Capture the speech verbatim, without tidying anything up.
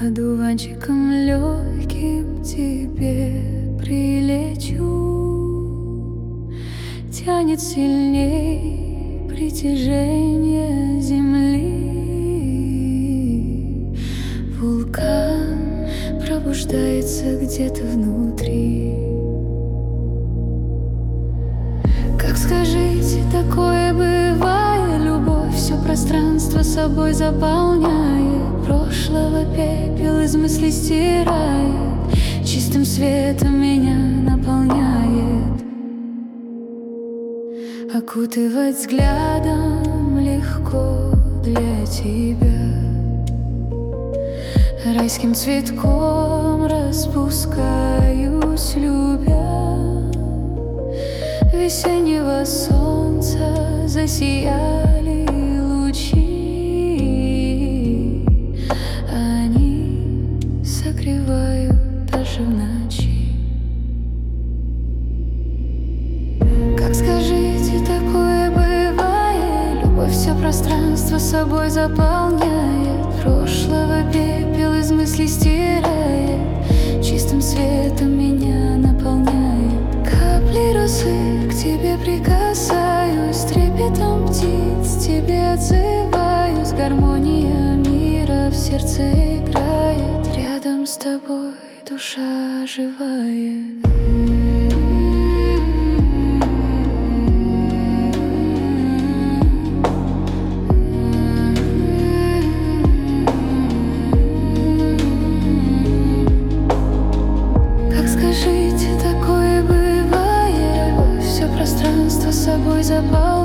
Одуванчиком легким тебе прилечу. Тянет сильней притяжение земли. Вулкан пробуждается где-то внутри. Как, скажите, такое бывает? Любовь все пространство собой заполняет, прошлого пепел из мыслей стирает, чистым светом меня наполняет. Окутывать взглядом легко для тебя. Райским цветком распускаюсь, любя. Весеннего солнца засияли лучи. Они согревают даже в ночи. Как, скажите, такое бывает? Любовь все пространство собой заполняет, прошлого пепел из мыслей стирает, чистым светом меня наполняет. Капли росы к тебе прикасаюсь, трепетом птиц тебе отзываюсь. Гармония мира в сердце играет, рядом с тобой душа оживает. Собой заполняет.